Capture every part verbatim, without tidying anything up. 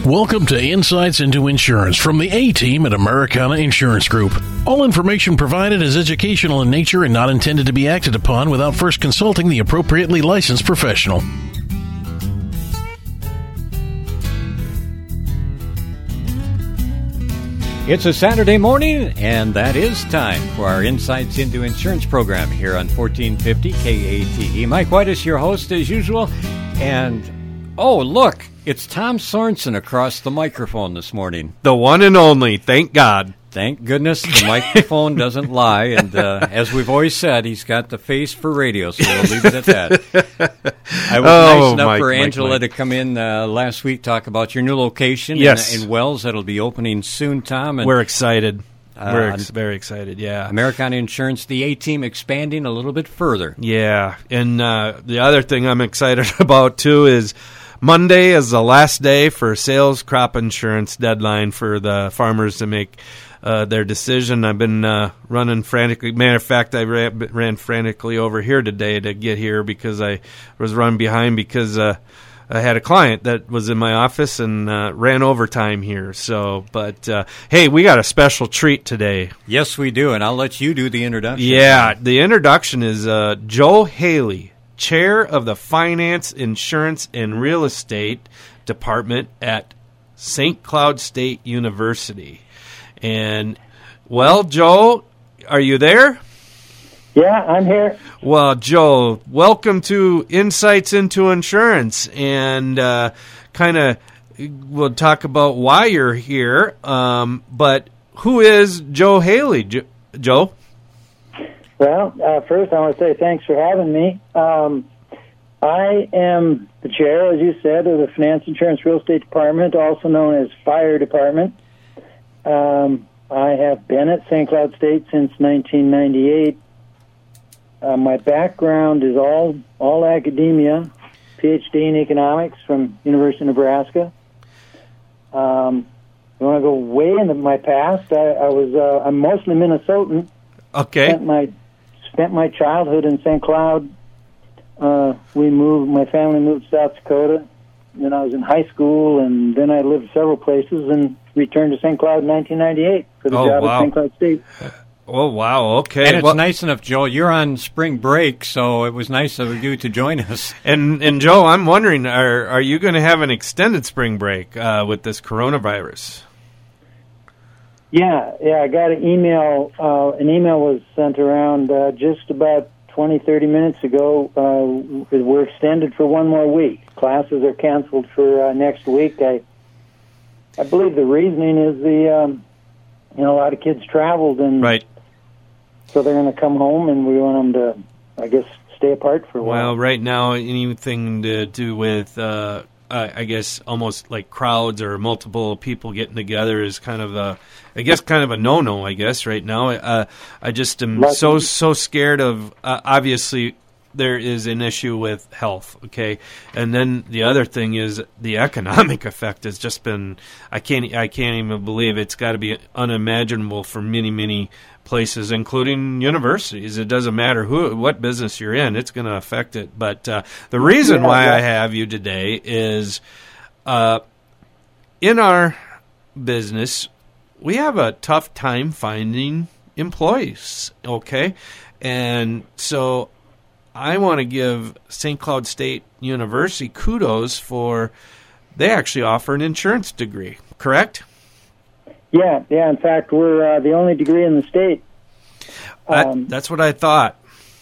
Welcome to Insights into Insurance from the A-Team at Americana Insurance Group. All information provided is educational in nature and not intended to be acted upon without first consulting the appropriately licensed professional. It's a Saturday morning, and that is time for our Insights into Insurance program here on fourteen fifty K A T E. Mike White is your host as usual, and oh, look, it's Tom Sorensen across the microphone this morning. The one and only, thank God. Thank goodness the microphone doesn't lie, and uh, as we've always said, he's got the face for radio, so we'll leave it at that. I was Oh, nice enough Mike, for Mike, Angela Mike. to come in uh, last week, talk about your new location Yes. in, in Wells that'll be opening soon, Tom. And We're excited. Uh, We're ex- very excited, yeah. Americana Insurance, the A-Team expanding a little bit further. Yeah, and uh, the other thing I'm excited about, too, is Monday is the last day for sales crop insurance deadline for the farmers to make uh, their decision. I've been uh, running frantically. Matter of fact, I ran, ran frantically over here today to get here because I was run behind because uh, I had a client that was in my office and uh, ran overtime here. So, but uh, hey, we got a special treat today. Yes, we do, and I'll let you do the introduction. Yeah, the introduction is uh, Joe Haley, Chair of the Finance, Insurance, and Real Estate Department at Saint Cloud State University. And, well, Joe, are you there? Yeah, I'm here. Well, Joe, welcome to Insights into Insurance. And uh, kind of we'll talk about why you're here. Um, but who is Joe Haley, jo- Joe? Well, uh, first I want to say thanks for having me. Um, I am the chair, as you said, of the Finance, Insurance, Real Estate Department, also known as Fire Department. Um, I have been at Saint Cloud State since nineteen ninety-eight. Uh, my background is all all academia, P H D in economics from University of Nebraska. Um, you want to go way into my past? I, I was uh, I'm mostly Minnesotan. Okay. Spent my spent my childhood in Saint Cloud. Uh, we moved. My family moved to South Dakota when I was in high school, and then I lived several places and returned to Saint Cloud in nineteen ninety-eight for the Oh, job wow. at Saint Cloud State. Oh, wow, okay. And it's Well, nice enough, Joel, you're on spring break, so it was nice of you to join us. And and Joe, I'm wondering, are are you going to have an extended spring break uh, with this coronavirus? Yeah, yeah. I got an email. Uh, an email was sent around uh, just about twenty, thirty minutes ago. Uh, we're extended for one more week. Classes are canceled for uh, next week. I I believe the reasoning is the um, you know a lot of kids traveled and Right. so they're going to come home, and we want them to, I guess, stay apart for a while. Well, right now, anything to do with, uh, uh, I guess, almost like crowds or multiple people getting together is kind of a, I guess, kind of a no-no, I guess, right now. Uh, I just am Lucky. so, so scared of, uh, obviously, there is an issue with health, okay? And then the other thing is the economic effect has just been, I can't, I can't even believe it's got to be unimaginable for many, many places, including universities. It doesn't matter who, what business you're in, it's going to affect it. But uh, the reason Yeah, why yeah. I have you today is uh, in our business, we have a tough time finding employees, okay? And so I want to give Saint Cloud State University kudos for, they actually offer an insurance degree, correct? Yeah, yeah. In fact, we're uh, the only degree in the state. That- Um, that's what I thought.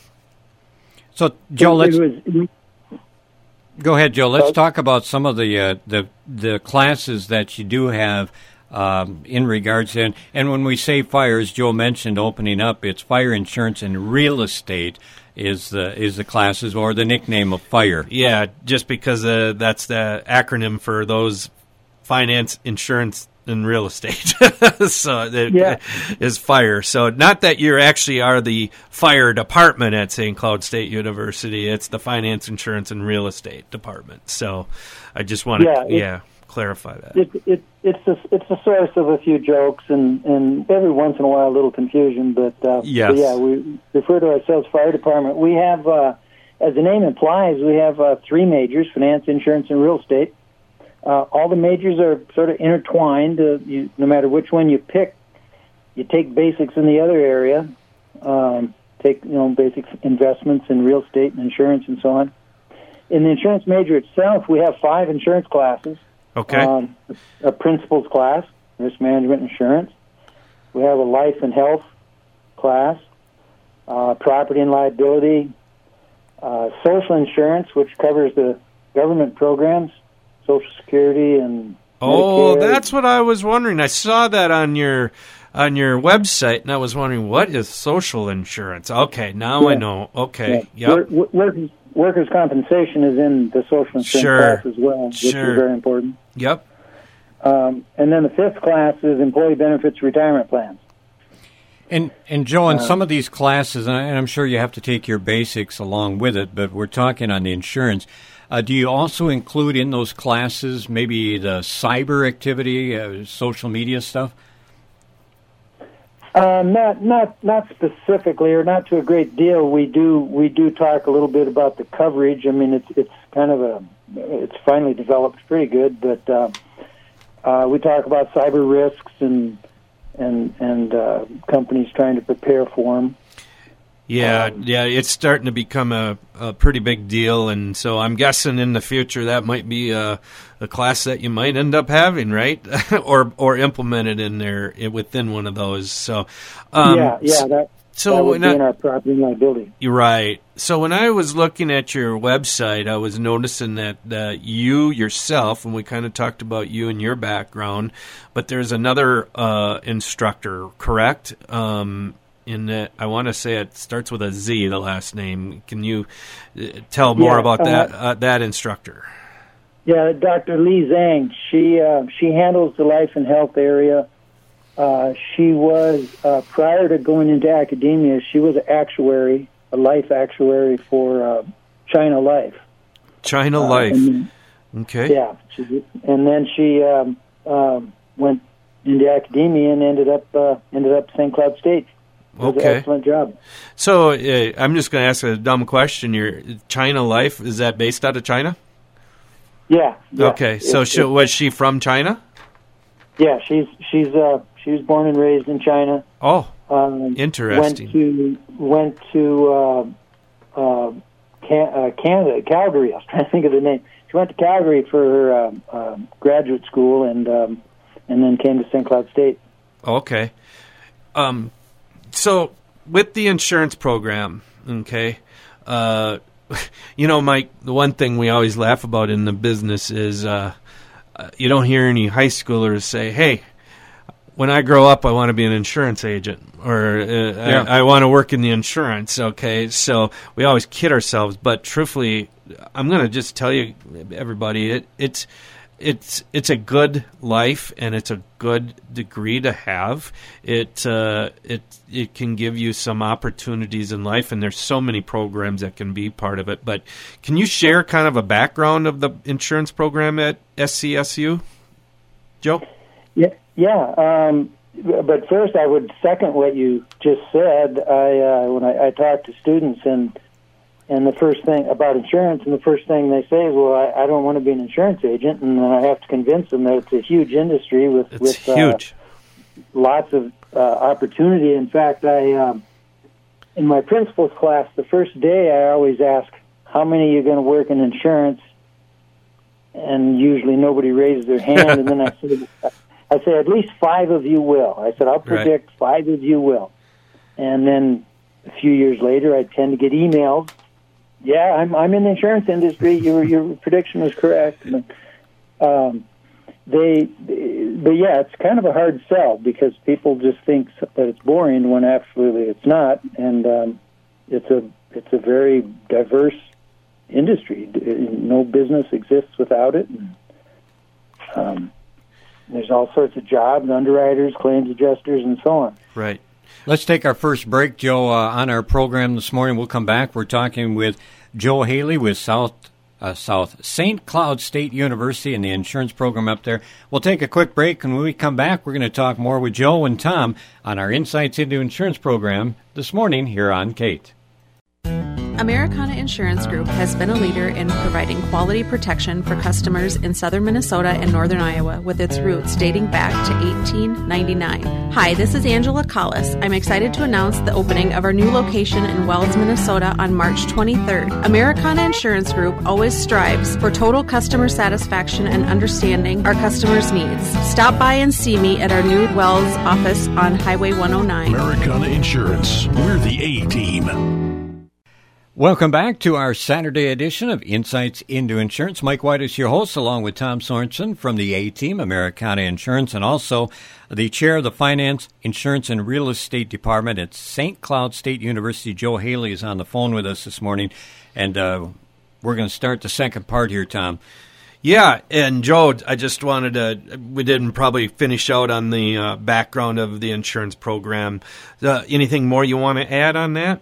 So, Joe, let's it was, go ahead, Joe. Let's Well- talk about some of the uh, the the classes that you do have um, in regards to, and, and when we say fire, as Joe mentioned, opening up, it's fire insurance and real estate is the is the classes or the nickname of fire. Yeah, just because uh, that's the acronym for those finance, insurance, and real estate. So it Yeah. is FIRE. So not that you actually are the fire department at Saint Cloud State University. It's the finance, insurance, and real estate department. So I just want to Yeah, yeah, it- clarify that. It, it, it's the it's the source of a few jokes and, and every once in a while a little confusion. But, uh, Yes. but yeah, we refer to ourselves fire department. We have, uh, as the name implies, we have uh, three majors: finance, insurance, and real estate. Uh, all the majors are sort of intertwined. Uh, you, no matter which one you pick, you take basics in the other area. Um, take you know basic investments in real estate and insurance and so on. In the insurance major itself, we have five insurance classes. Okay. Um, a principals class, risk management insurance. We have a life and health class, uh, property and liability, uh, social insurance, which covers the government programs, Social Security and Oh, Medicare. that's what I was wondering. I saw that on your on your website, and I was wondering, what is social insurance? Okay, now Yeah. I know. Okay, Yeah. yep. Work, workers, workers' compensation is in the social insurance Sure. class as well, which Sure. is very important. Yep. Um, and then the fifth class is employee benefits retirement plans. And and Joe, in some of these classes, and, I, and I'm sure you have to take your basics along with it, but we're talking on the insurance. Uh, do you also include in those classes maybe the cyber activity, uh, social media stuff? Uh, not not not specifically, or not to a great deal. We do we do talk a little bit about the coverage. I mean, it's it's kind of a it's finally developed pretty good, but uh, uh, we talk about cyber risks and and and uh, companies trying to prepare for them. Yeah, Um, yeah, it's starting to become a, a pretty big deal, and so I'm guessing in the future that might be a, a class that you might end up having, right? or or implemented in there within one of those. So, um, yeah, yeah, that, so that would when be I- in our property and liability. You're right. So when I was looking at your website, I was noticing that uh, you yourself, and we kind of talked about you and your background, but there's another uh, instructor, correct? Um, in that, I want to say it starts with a Z, the last name. Can you uh, tell more Yeah, about uh, that uh, that instructor? Yeah, Doctor Lee Zhang. She uh, she handles the life and health area. Uh, she was uh, prior to going into academia, she was an actuary, a life actuary for uh, China Life. China Uh, Life. and- Okay. Yeah, she, and then she um, um, went into academia and ended up uh, ended up Saint Cloud State. Does an Okay. excellent job. So uh, I'm just going to ask a dumb question. Your China Life, is that based out of China? Yeah. yeah. Okay. So It- she, it- was she from China? yeah, she's she's uh, she was born and raised in China. Oh, Um, Interesting. Went to went to uh, uh, Can- uh, Canada, Calgary. I was trying to think of the name. She went to Calgary for her um, um, graduate school, and um, and then came to Saint Cloud State. okay. Um, so with the insurance program, okay, uh, you know, Mike, the one thing we always laugh about in the business is uh, uh, you don't hear any high schoolers say, "Hey, when I grow up, I want to be an insurance agent," or uh, Yeah. I, I want to work in the insurance. Okay, so we always kid ourselves, but truthfully, I'm going to just tell you, everybody, it, it's it's it's a good life and it's a good degree to have. It uh, it it can give you some opportunities in life, and there's so many programs that can be part of it. But can you share kind of a background of the insurance program at S C S U, Joe? Yeah, yeah. Um, but first, I would second what you just said. I uh, when I, I talk to students, and and the first thing about insurance, and the first thing they say is, "Well, I, I don't want to be an insurance agent," and then I have to convince them that it's a huge industry with It's with huge. Uh, lots of uh, opportunity. In fact, I um, in my principal's class, the first day, I always ask, "How many are you going to work in insurance?" And usually nobody raises their hand, and then I say, I say, at least five of you will. I said, I'll predict right. five of you will. And then a few years later, I tend to get emails. Yeah, I'm I'm in the insurance industry. Your your prediction was correct. And, um, they, but yeah, it's kind of a hard sell because people just think that it's boring when absolutely it's not. And um, it's a it's a very diverse industry. No business exists without it. And, um, there's all sorts of jobs, underwriters, claims adjusters, and so on. Right. Let's take our first break, Joe, uh, on our program this morning. We'll come back. We're talking with Joe Haley with South uh, South Saint Cloud State University and the insurance program up there. We'll take a quick break, and when we come back, we're going to talk more with Joe and Tom on our Insights into Insurance program this morning here on Kate. Americana Insurance Group has been a leader in providing quality protection for customers in southern Minnesota and northern Iowa with its roots dating back to eighteen ninety-nine. Hi, this is Angela Collis. I'm excited to announce the opening of our new location in Wells, Minnesota on March twenty-third. Americana Insurance Group always strives for total customer satisfaction and understanding our customers' needs. Stop by and see me at our new Wells office on Highway one oh nine. Americana Insurance. We're the A-Team. Welcome back to our Saturday edition of Insights into Insurance. Mike White is your host, along with Tom Sorensen from the A-Team, Americana Insurance, and also the chair of the Finance, Insurance, and Real Estate Department at Saint Cloud State University. Joe Haley is on the phone with us this morning, and uh, we're going to start the second part here, Tom. Yeah, and Joe, I just wanted to, we didn't probably finish out on the uh, background of the insurance program. Uh, anything more you want to add on that?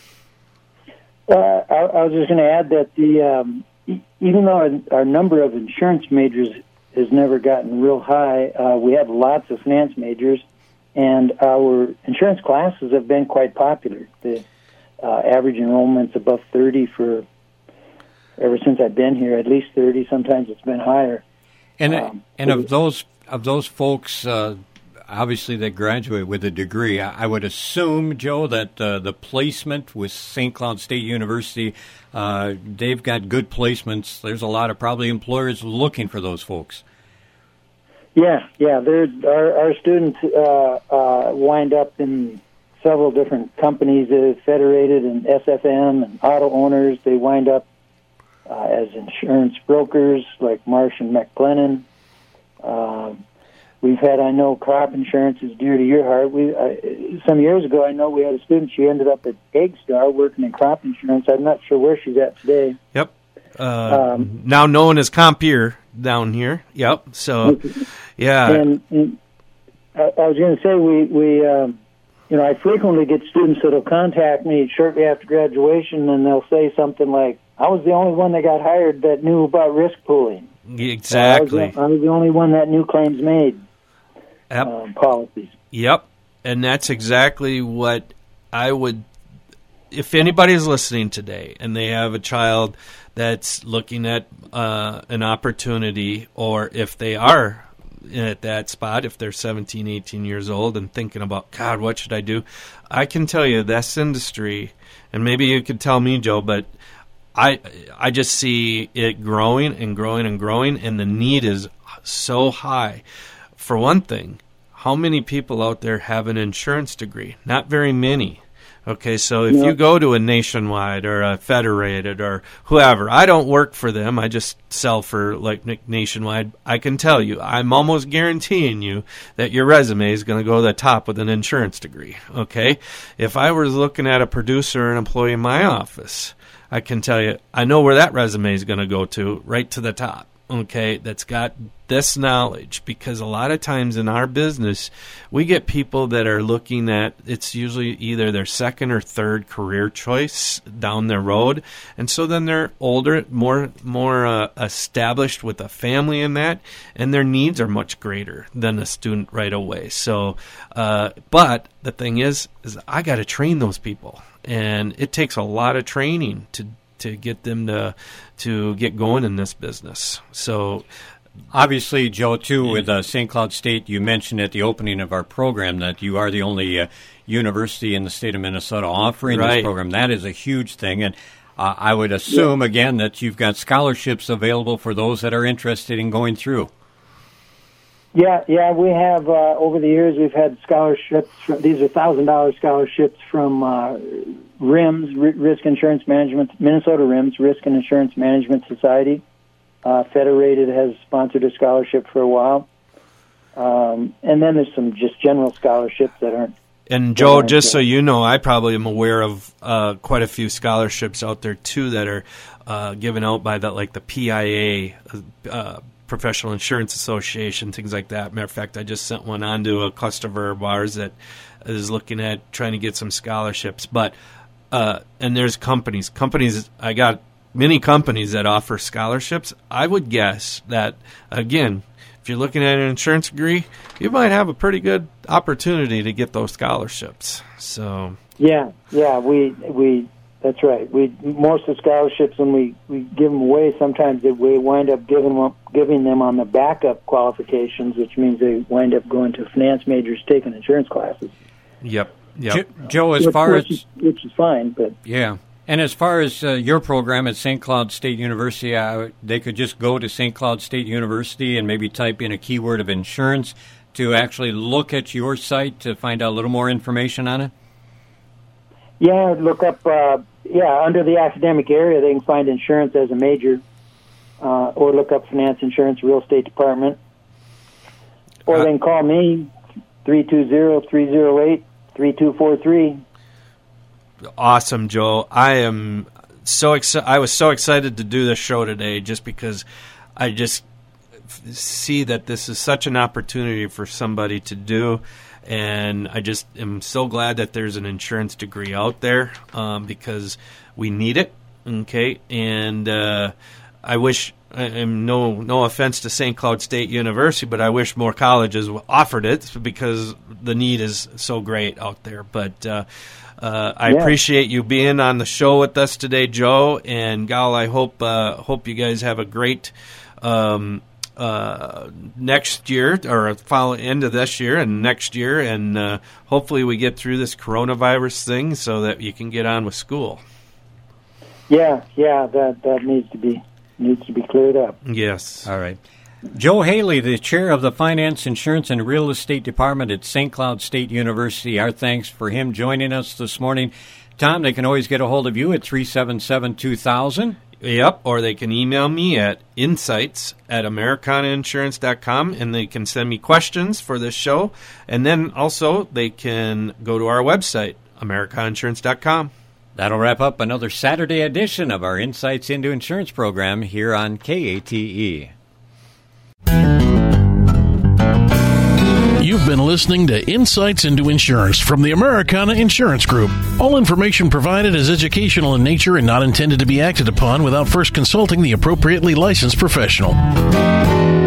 Uh, I, I was just going to add that the um, e- even though our, our number of insurance majors has never gotten real high, uh, we have lots of finance majors, and our insurance classes have been quite popular. The uh, average enrollment's above thirty for ever since I've been here, at least thirty. Sometimes it's been higher. And um, and of those of those folks, uh, obviously that graduate with a degree, I, I would assume, Joe, that uh, the placement with Saint Cloud State University, uh, they've got good placements. There's a lot of probably employers looking for those folks. Yeah, yeah. They're, our, our students uh, uh, wind up in several different companies, uh, Federated and S F M and auto owners. They wind up uh, as insurance brokers like Marsh and McLennan. Uh, we've had, I know, crop insurance is dear to your heart. We uh, some years ago, I know we had a student. She ended up at Eggstar working in crop insurance. I'm not sure where she's at today. Yep. Uh, um, now known as Compeer down here. Yep. So, yeah. And, and I, I was going to say we we um, you know I frequently get students that'll contact me shortly after graduation, and they'll say something like, "I was the only one that got hired that knew about risk pooling." Exactly. I was the, I was the only one that knew claims made yep. um, policies. Yep. And that's exactly what I would. If anybody's listening today and they have a child that's looking at uh, an opportunity, or if they are at that spot, if they're seventeen, eighteen years old and thinking about, God, what should I do? I can tell you this industry, and maybe you could tell me, Joe, but I I just see it growing and growing and growing, and the need is so high. For one thing, how many people out there have an insurance degree? Not very many. Okay, so if yeah. you go to a Nationwide or a Federated or whoever, I don't work for them. I just sell for like Nationwide. I can tell you, I'm almost guaranteeing you that your resume is going to go to the top with an insurance degree. Okay, if I was looking at a producer or an employee in my office, I can tell you, I know where that resume is going to go to, right to the top. Okay, that's got this knowledge, because a lot of times in our business, we get people that are looking at, it's usually either their second or third career choice down the road, and so then they're older, more more uh, established with a family in that, and their needs are much greater than a student right away. So, uh, but the thing is, is I got to train those people, and it takes a lot of training to to get them to to get going in this business. So obviously, Joe, too, with uh, Saint Cloud State, you mentioned at the opening of our program that you are the only uh, university in the state of Minnesota offering right. this program. That is a huge thing. And uh, I would assume, yeah. again, that you've got scholarships available for those that are interested in going through. Yeah, yeah, we have, uh, over the years, we've had scholarships. From, these are one thousand dollars scholarships from uh, R I M S, R- Risk Insurance Management, Minnesota R I M S, Risk and Insurance Management Society. Uh, Federated has sponsored a scholarship for a while. Um, and then there's some just general scholarships that aren't. And Joe, just so you know, I probably am aware of uh, quite a few scholarships out there, too, that are uh, given out by the, like the P I A, uh, Professional Insurance Association, things like that. Matter of fact, I just sent one on to a customer of ours that is looking at trying to get some scholarships. But uh, and there's companies, companies. I got many companies that offer scholarships. I would guess that, again, if you're looking at an insurance degree, you might have a pretty good opportunity to get those scholarships. So yeah, yeah, we we That's right. We most of the scholarships, when we, we give them away, sometimes they, we wind up giving them, giving them on the backup qualifications, which means they wind up going to finance majors taking insurance classes. Yep. Yep. Jo- Joe, as which, far which as is, which is fine, but yeah, and as far as uh, your program at Saint Cloud State University, uh, they could just go to Saint Cloud State University and maybe type in a keyword of insurance to actually look at your site to find out a little more information on it. yeah, look up. Uh, yeah, under the academic area, they can find insurance as a major, uh, or look up finance, insurance, real estate department, or Uh, they can call me three two zero, three zero eight, three two four three. Awesome, Joe. I am so excited. I was so excited to do this show today just because I just f- see that this is such an opportunity for somebody to do. And I just am so glad that there's an insurance degree out there um, because we need it. Okay. And uh, I wish, I am no no offense to Saint Cloud State University, but I wish more colleges offered it because the need is so great out there. But uh, uh, I Yeah. appreciate you being on the show with us today, Joe. And Gal, I hope uh, hope you guys have a great um, uh, next year or follow end of this year and next year, and uh, hopefully we get through this coronavirus thing so that you can get on with school. Yeah, yeah, that that needs to be needs to be cleared up. Yes. All right. Joe Haley, the chair of the Finance, Insurance, and Real Estate Department at Saint Cloud State University. Our thanks for him joining us this morning. Tom, they can always get a hold of you at three seven seven, two thousand. Yep, or they can email me at insights at americana insurance dot com, and they can send me questions for this show. And then also they can go to our website, americana insurance dot com. That'll wrap up another Saturday edition of our Insights into Insurance program here on K A T E. You've been listening to Insights into Insurance from the Americana Insurance Group. All information provided is educational in nature and not intended to be acted upon without first consulting the appropriately licensed professional.